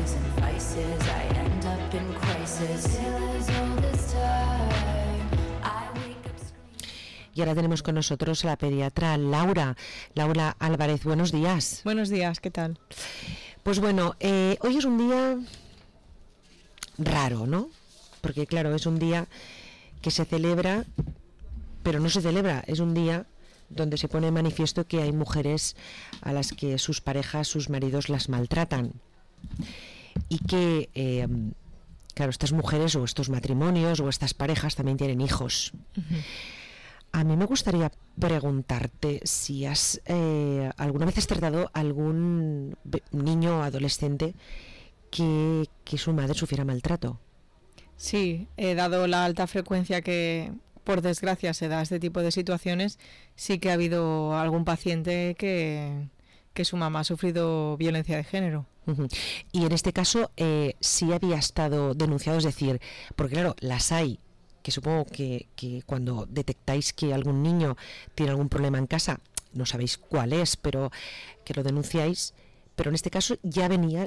vices and vices, I end up in crisis. Till as old as time, I wake up screaming. Y ahora tenemos con nosotros a la pediatra Laura Álvarez. Buenos días. Buenos días, ¿qué tal? Pues bueno, hoy es un día raro, ¿no? Porque claro, es un día que se celebra, pero no se celebra, es un día donde se pone en manifiesto que hay mujeres a las que sus parejas, sus maridos las maltratan. Y que, claro, estas mujeres o estos matrimonios o estas parejas también tienen hijos. Uh-huh. A mí me gustaría preguntarte si alguna vez has tratado a algún niño o adolescente que su madre sufriera maltrato. Sí, he dado la alta frecuencia que, por desgracia, se da este tipo de situaciones. Sí que ha habido algún paciente que su mamá ha sufrido violencia de género. Uh-huh. Y en este caso sí había estado denunciado, es decir, porque claro, las hay, que supongo que cuando detectáis que algún niño tiene algún problema en casa, no sabéis cuál es, pero que lo denunciáis. Pero en este caso ya venía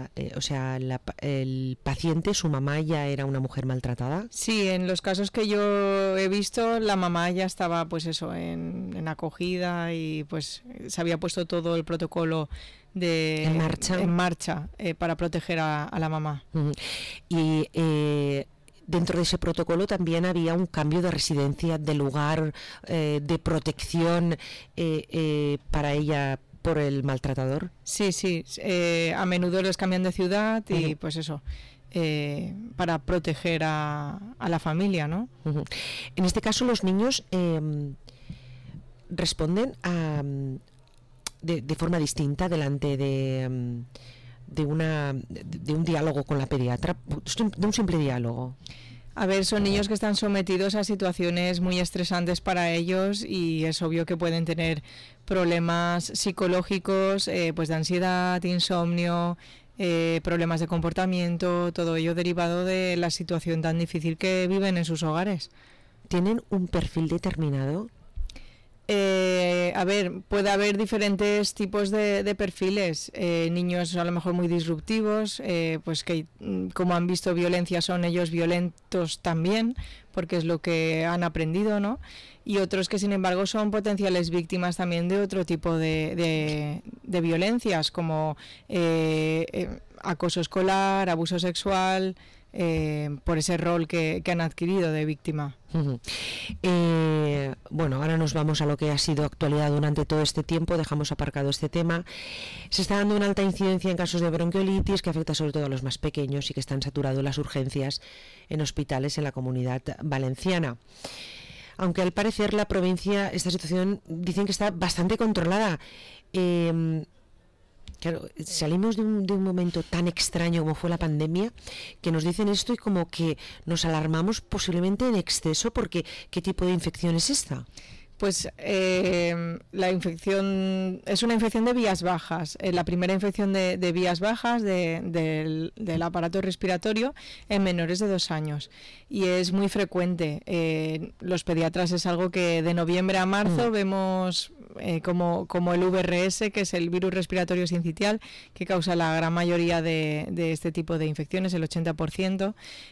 el paciente, su mamá ya era una mujer maltratada. Sí, en los casos que yo he visto, la mamá ya estaba, pues eso, en acogida y pues se había puesto todo el protocolo en marcha para proteger a la mamá. Uh-huh. Y dentro de ese protocolo también había un cambio de residencia, de lugar, de protección para ella por el maltratador. Sí, a menudo les cambian de ciudad y uh-huh. Pues eso, para proteger a la familia, ¿no? Uh-huh. En este caso los niños responden de forma distinta delante de un diálogo con la pediatra, de un simple diálogo. A ver, son niños que están sometidos a situaciones muy estresantes para ellos y es obvio que pueden tener problemas psicológicos, pues de ansiedad, insomnio, problemas de comportamiento, todo ello derivado de la situación tan difícil que viven en sus hogares. ¿Tienen un perfil determinado? A ver, puede haber diferentes tipos de perfiles, niños a lo mejor muy disruptivos, pues que como han visto violencia son ellos violentos también, porque es lo que han aprendido, ¿no? Y otros que sin embargo son potenciales víctimas también de otro tipo de violencias, como acoso escolar, abuso sexual, por ese rol que han adquirido de víctima. Uh-huh. Bueno, ahora nos vamos a lo que ha sido actualidad durante todo este tiempo, dejamos aparcado este tema. Se está dando una alta incidencia en casos de bronquiolitis que afecta sobre todo a los más pequeños y que están saturados las urgencias en hospitales en la Comunidad Valenciana. Aunque al parecer la provincia, esta situación dicen que está bastante controlada. Claro, salimos de un momento tan extraño como fue la pandemia, que nos dicen esto y como que nos alarmamos posiblemente en exceso, porque ¿qué tipo de infección es esta? Pues la infección es una infección de vías bajas, la primera infección de vías bajas del aparato respiratorio en menores de 2 años y es muy frecuente. Los pediatras es algo que de noviembre a marzo vemos como el VRS, que es el virus respiratorio sincitial, que causa la gran mayoría de este tipo de infecciones, el 80%,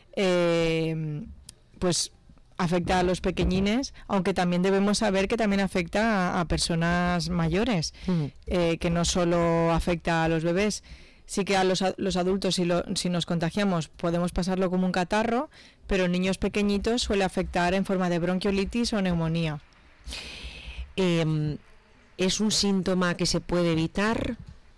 pues afecta a los pequeñines, aunque también debemos saber que también afecta a personas mayores, que no solo afecta a los bebés. Sí que a los adultos, si nos contagiamos, podemos pasarlo como un catarro, pero en niños pequeñitos suele afectar en forma de bronquiolitis o neumonía. ¿Es un síntoma que se puede evitar?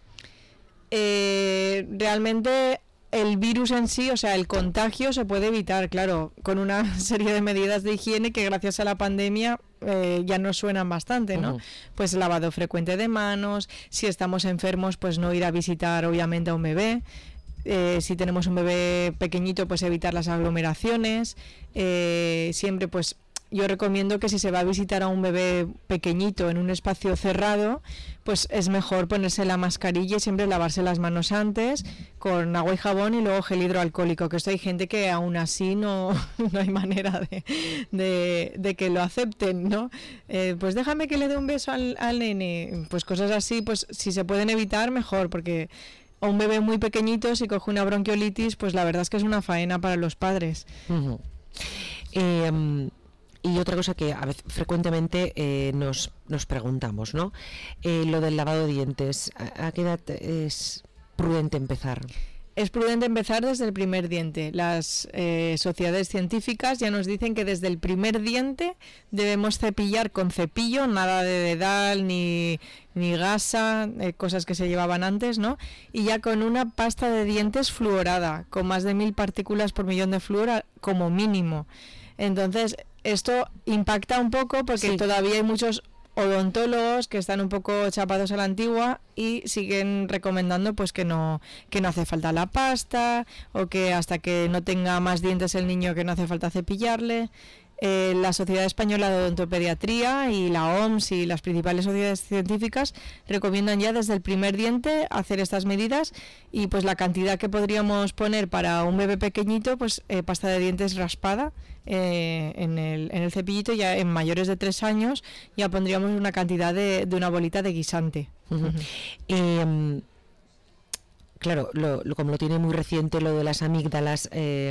Realmente el virus en sí, o sea, el contagio se puede evitar, claro, con una serie de medidas de higiene que gracias a la pandemia ya nos suenan bastante, ¿no? Uh-huh. Pues lavado frecuente de manos, si estamos enfermos, pues no ir a visitar obviamente a un bebé. Si tenemos un bebé pequeñito, pues evitar las aglomeraciones. Siempre, pues yo recomiendo que si se va a visitar a un bebé pequeñito en un espacio cerrado, pues es mejor ponerse la mascarilla y siempre lavarse las manos antes con agua y jabón y luego gel hidroalcohólico, que esto hay gente que aún así no hay manera de que lo acepten, ¿no? Pues déjame que le dé un beso al nene, pues cosas así, pues si se pueden evitar mejor, porque a un bebé muy pequeñito, si coge una bronquiolitis, pues la verdad es que es una faena para los padres. Uh-huh. Y otra cosa que a veces frecuentemente nos preguntamos, ¿no? Lo del lavado de dientes, ¿a qué edad es prudente empezar? Es prudente empezar desde el primer diente. Las sociedades científicas ya nos dicen que desde el primer diente debemos cepillar con cepillo, nada de dedal ni gasa, cosas que se llevaban antes, ¿no? Y ya con una pasta de dientes fluorada, con más de 1000 partículas por millón de flúor como mínimo. Entonces, esto impacta un poco porque sí. Todavía hay muchos odontólogos que están un poco chapados a la antigua y siguen recomendando pues que no hace falta la pasta, o que hasta que no tenga más dientes el niño que no hace falta cepillarle. La Sociedad Española de Odontopediatría y la OMS y las principales sociedades científicas recomiendan ya desde el primer diente hacer estas medidas, y pues la cantidad que podríamos poner para un bebé pequeñito, pues pasta de dientes raspada en el cepillito. Ya en mayores de 3 años ya pondríamos una cantidad de una bolita de guisante. Uh-huh. Claro, como lo tiene muy reciente lo de las amígdalas,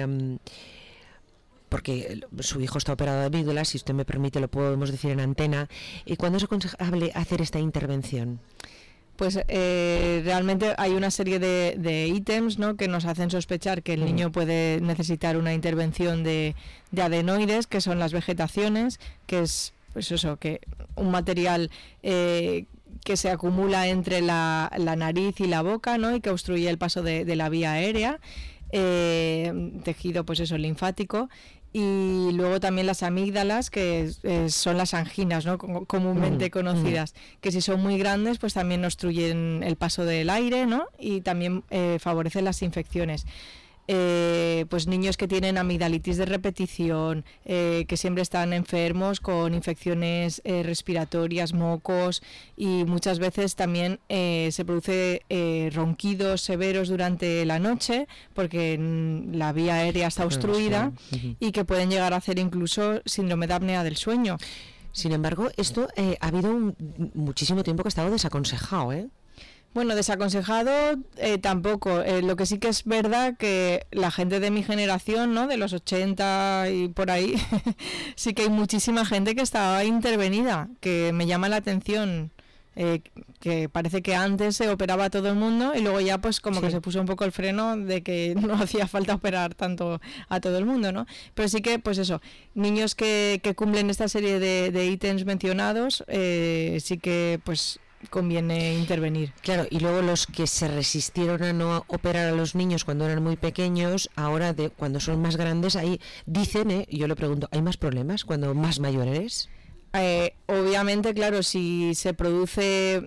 porque su hijo está operado de amígdalas, si usted me permite lo podemos decir en antena. ¿Cuándo es aconsejable hacer esta intervención? Pues realmente hay una serie de ítems, ¿no?, que nos hacen sospechar que el niño puede necesitar una intervención de adenoides, que son las vegetaciones, que es pues eso, que un material que se acumula entre la nariz y la boca, ¿no?, y que obstruye el paso de la vía aérea, tejido pues eso linfático. Y luego también las amígdalas, que son las anginas, ¿no?, comúnmente conocidas, que si son muy grandes pues también obstruyen el paso del aire, ¿no?, y también favorecen las infecciones. Pues niños que tienen amigdalitis de repetición, que siempre están enfermos con infecciones respiratorias, mocos, y muchas veces también se produce ronquidos severos durante la noche porque la vía aérea está obstruida, y que pueden llegar a hacer incluso síndrome de apnea del sueño. Sin embargo, esto ha habido muchísimo tiempo que ha estado desaconsejado, ¿eh? Bueno, desaconsejado tampoco. Lo que sí que es verdad que la gente de mi generación, ¿no?, de los 80 y por ahí, sí que hay muchísima gente que está intervenida, que me llama la atención, que parece que antes se operaba a todo el mundo y luego ya pues como que se puso un poco el freno de que no hacía falta operar tanto a todo el mundo, ¿no? Pero sí que pues eso, niños que cumplen esta serie de ítems mencionados, sí que pues conviene intervenir. Claro, y luego los que se resistieron a no operar a los niños cuando eran muy pequeños, ahora cuando son más grandes, ahí dicen, yo le pregunto, ¿hay más problemas cuando más mayor eres? Obviamente, claro, si se produce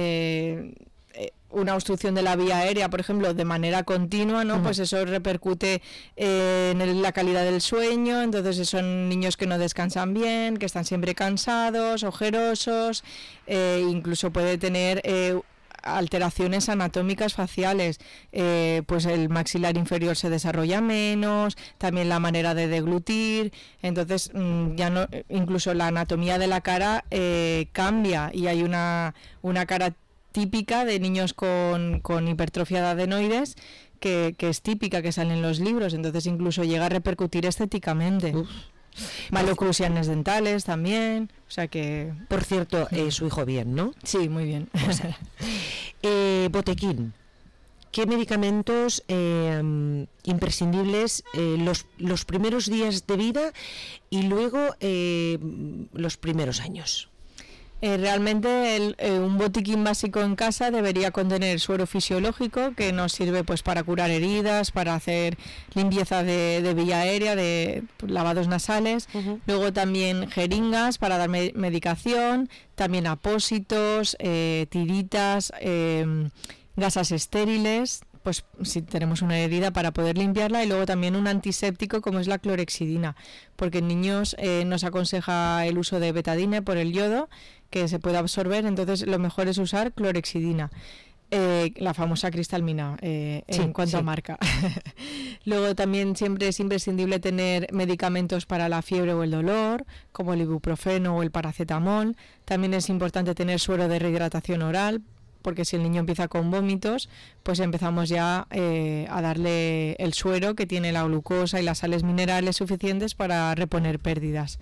una obstrucción de la vía aérea, por ejemplo, de manera continua, ¿no? Pues eso repercute en la calidad del sueño. Entonces son niños que no descansan bien, que están siempre cansados, ojerosos, incluso puede tener alteraciones anatómicas faciales, pues el maxilar inferior se desarrolla menos, también la manera de deglutir. Entonces ya no, incluso la anatomía de la cara cambia, y hay una cara típica de niños con hipertrofia de adenoides que es típica, que sale en los libros. Entonces incluso llega a repercutir estéticamente. Maloclusiones dentales también, o sea que... Por cierto, su hijo bien, ¿no? Sí, muy bien. Botequín, ¿qué medicamentos imprescindibles los primeros días de vida y luego los primeros años? Realmente un botiquín básico en casa debería contener suero fisiológico, que nos sirve pues para curar heridas, para hacer limpieza de vía aérea, de lavados nasales. Luego también jeringas para dar medicación, también apósitos, tiritas, gasas estériles, pues si tenemos una herida para poder limpiarla, y luego también un antiséptico como es la clorexidina, porque en niños nos aconseja el uso de betadine por el yodo, que se puede absorber. Entonces lo mejor es usar clorexidina, la famosa cristalmina, en cuanto a marca. Luego también siempre es imprescindible tener medicamentos para la fiebre o el dolor, como el ibuprofeno o el paracetamol. También es importante tener suero de rehidratación oral, porque si el niño empieza con vómitos, pues empezamos ya a darle el suero que tiene la glucosa y las sales minerales suficientes para reponer pérdidas.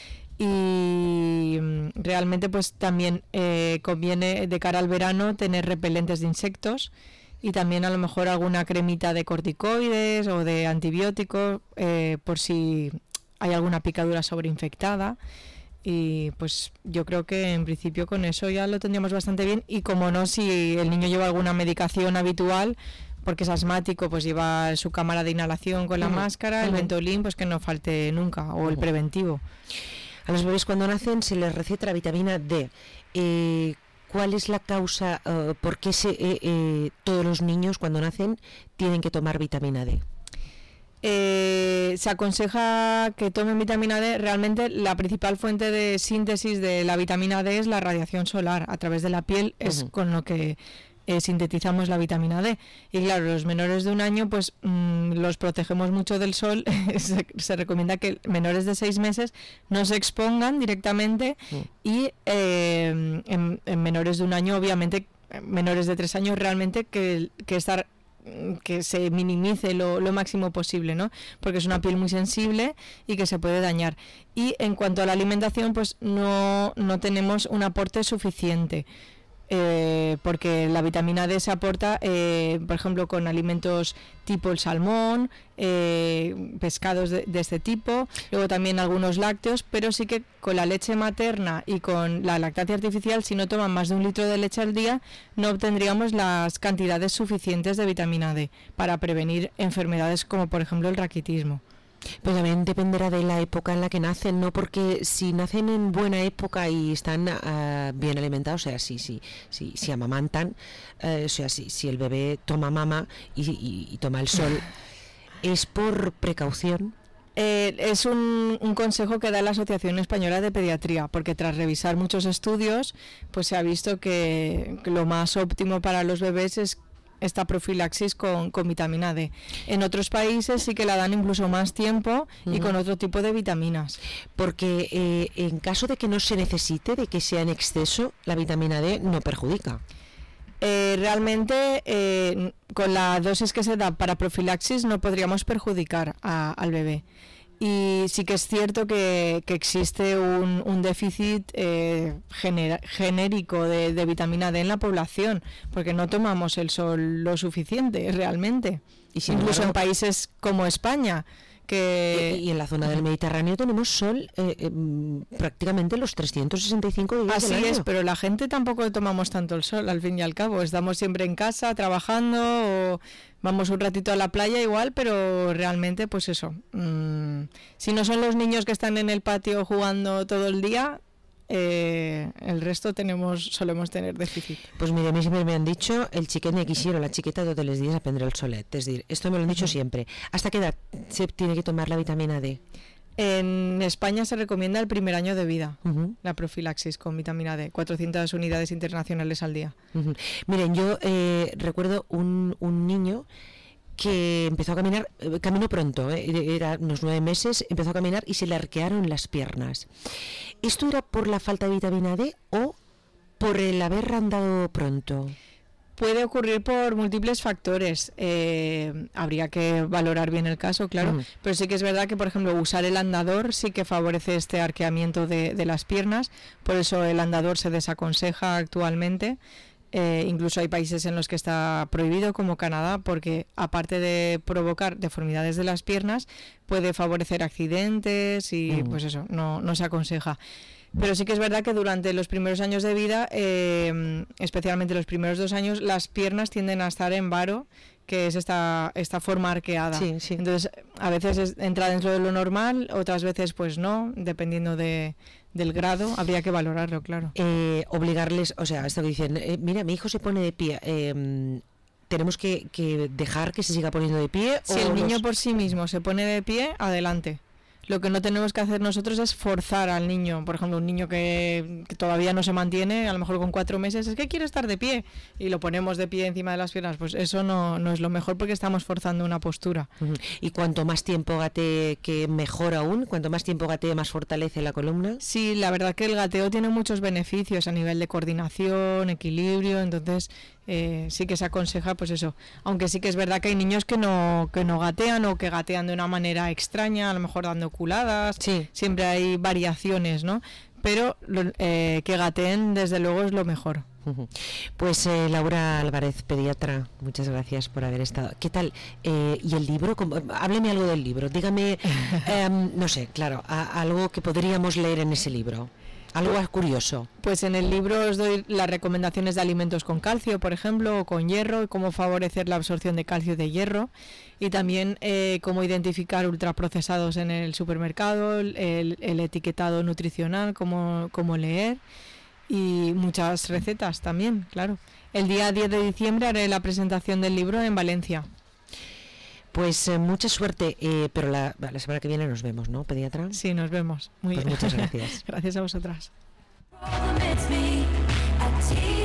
Y realmente pues también conviene de cara al verano tener repelentes de insectos y también a lo mejor alguna cremita de corticoides o de antibióticos por si hay alguna picadura sobreinfectada. Y pues yo creo que en principio con eso ya lo tendríamos bastante bien. Y como no, si el niño lleva alguna medicación habitual, porque es asmático, pues lleva su cámara de inhalación con la máscara, el Ventolin, pues que no falte nunca, o el preventivo. A los bebés cuando nacen se les receta la vitamina D. ¿Cuál es la causa, por qué todos los niños cuando nacen tienen que tomar vitamina D? Se aconseja que tomen vitamina D. Realmente la principal fuente de síntesis de la vitamina D es la radiación solar. A través de la piel es con lo que sintetizamos la vitamina D. Y claro, los menores de 1 año pues los protegemos mucho del sol. Se recomienda que menores de 6 meses no se expongan directamente y en menores de 1 año, obviamente, menores de 3 años realmente que se minimice lo máximo posible, ¿no? Porque es una piel muy sensible y que se puede dañar. Y en cuanto a la alimentación, pues no tenemos un aporte suficiente. Porque la vitamina D se aporta, por ejemplo, con alimentos tipo el salmón, pescados de este tipo, luego también algunos lácteos, pero sí que con la leche materna y con la lactancia artificial, si no toman más de 1 litro de leche al día, no obtendríamos las cantidades suficientes de vitamina D para prevenir enfermedades como por ejemplo el raquitismo. Pues también dependerá de la época en la que nacen, ¿no? Porque si nacen en buena época y están bien alimentados, o sea, si amamantan, o sea, si el bebé toma mama y toma el sol, ¿es por precaución? Es un consejo que da la Asociación Española de Pediatría, porque tras revisar muchos estudios, pues se ha visto que lo más óptimo para los bebés es esta profilaxis con vitamina D. En otros países sí que la dan incluso más tiempo y con otro tipo de vitaminas. Porque en caso de que no se necesite, de que sea en exceso, la vitamina D no perjudica. Realmente con la dosis que se da para profilaxis no podríamos perjudicar al bebé. Y sí que es cierto que existe un déficit genérico de vitamina D en la población, porque no tomamos el sol lo suficiente realmente. Y incluso en países como España, y en la zona del Mediterráneo tenemos sol prácticamente los 365 días así del año. Es, pero la gente tampoco tomamos tanto el sol, al fin y al cabo. Estamos siempre en casa trabajando o vamos un ratito a la playa igual, pero realmente pues eso. Si no son los niños que están en el patio jugando todo el día, el resto solemos tener déficit. Pues mire, a mí siempre me han dicho el xiquet ni quisiera, la chiqueta todos los días aprender el solet. Es decir, esto me lo han dicho siempre. ¿Hasta qué edad se tiene que tomar la vitamina D? En España se recomienda el primer año de vida, la profilaxis con vitamina D, 400 unidades internacionales al día. Miren, yo recuerdo un niño que empezó a caminar, caminó pronto, era unos 9 meses, empezó a caminar y se le arquearon las piernas. ¿Esto era por la falta de vitamina D o por el haber andado pronto? Puede ocurrir por múltiples factores. Habría que valorar bien el caso, claro. Pero sí que es verdad que, por ejemplo, usar el andador sí que favorece este arqueamiento de las piernas. Por eso el andador se desaconseja actualmente. Incluso hay países en los que está prohibido, como Canadá, porque aparte de provocar deformidades de las piernas, puede favorecer accidentes y pues eso, no se aconseja. Pero sí que es verdad que durante los primeros años de vida, especialmente los primeros 2 años, las piernas tienden a estar en varo, que es esta forma arqueada. Sí, sí. Entonces, a veces entra dentro de lo normal, otras veces pues no, dependiendo del grado, habría que valorarlo, claro. Obligarles, o sea, esto que dicen, mira, mi hijo se pone de pie, ¿tenemos que dejar que se siga poniendo de pie? Si el niño por sí mismo se pone de pie, adelante. Lo que no tenemos que hacer nosotros es forzar al niño. Por ejemplo, un niño que todavía no se mantiene, a lo mejor con 4 meses, es que quiere estar de pie y lo ponemos de pie encima de las piernas. Pues eso no es lo mejor, porque estamos forzando una postura. Y cuanto más tiempo gatee, que mejor aún, cuanto más tiempo gatee, más fortalece la columna. Sí, la verdad que el gateo tiene muchos beneficios a nivel de coordinación, equilibrio, entonces sí que se aconseja pues eso, aunque sí que es verdad que hay niños que no gatean, o que gatean de una manera extraña, a lo mejor dando culadas, sí. Siempre hay variaciones, ¿no? Pero que gateen desde luego es lo mejor. Pues Laura Álvarez, pediatra, muchas gracias por haber estado. ¿Qué tal? ¿Y el libro? Hábleme algo del libro, dígame, no sé, claro, algo que podríamos leer en ese libro. Algo curioso. Pues en el libro os doy las recomendaciones de alimentos con calcio, por ejemplo, o con hierro, y cómo favorecer la absorción de calcio y de hierro, y también cómo identificar ultraprocesados en el supermercado, el etiquetado nutricional, cómo leer, y muchas recetas también, claro. El día 10 de diciembre haré la presentación del libro en Valencia. Pues mucha suerte, pero la semana que viene nos vemos, ¿no, pediatra? Sí, nos vemos. Muy pues bien. Muchas gracias. Gracias a vosotras.